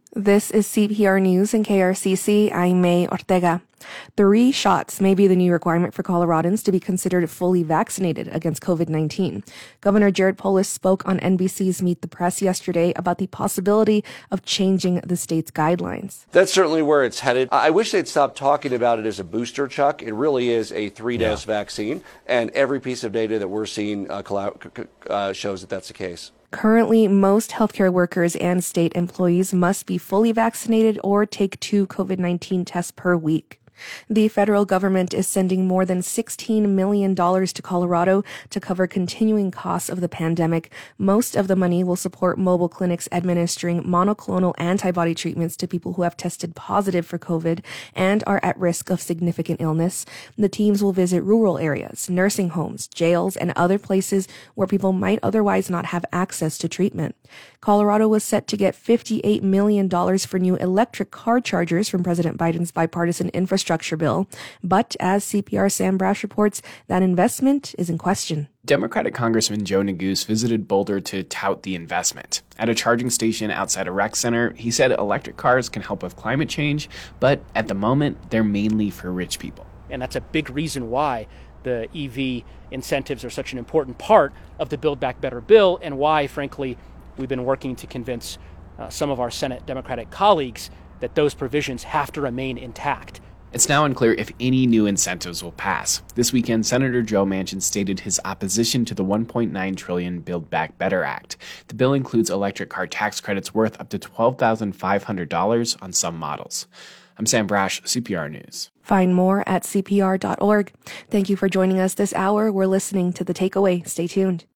This is CPR News and KRCC. I'm May Ortega. 3 shots may be the new requirement for Coloradans to be considered fully vaccinated against COVID-19. Governor Jared Polis spoke on NBC's Meet the Press yesterday about the possibility of changing the state's guidelines. That's certainly where it's headed. I wish they'd stop talking about it as a booster, Chuck. It really is a 3-dose vaccine, and every piece of data that we're seeing shows that that's the case. Currently, most healthcare workers and state employees must be fully vaccinated or take 2 COVID-19 tests per week. The federal government is sending more than $16 million to Colorado to cover continuing costs of the pandemic. Most of the money will support mobile clinics administering monoclonal antibody treatments to people who have tested positive for COVID and are at risk of significant illness. The teams will visit rural areas, nursing homes, jails, and other places where people might otherwise not have access to treatment. Colorado was set to get $58 million for new electric car chargers from President Biden's bipartisan infrastructure bill. But as CPR Sam Brash reports, that investment is in question. Democratic Congressman Joe Neguse visited Boulder to tout the investment. At a charging station outside a rec center, he said electric cars can help with climate change, but at the moment, they're mainly for rich people. And that's a big reason why the EV incentives are such an important part of the Build Back Better bill, and why, frankly, we've been working to convince some of our Senate Democratic colleagues that those provisions have to remain intact. It's now unclear if any new incentives will pass. This weekend, Senator Joe Manchin stated his opposition to the $1.9 trillion Build Back Better Act. The bill includes electric car tax credits worth up to $12,500 on some models. I'm Sam Brash, CPR News. Find more at cpr.org. Thank you for joining us this hour. We're listening to The Takeaway. Stay tuned.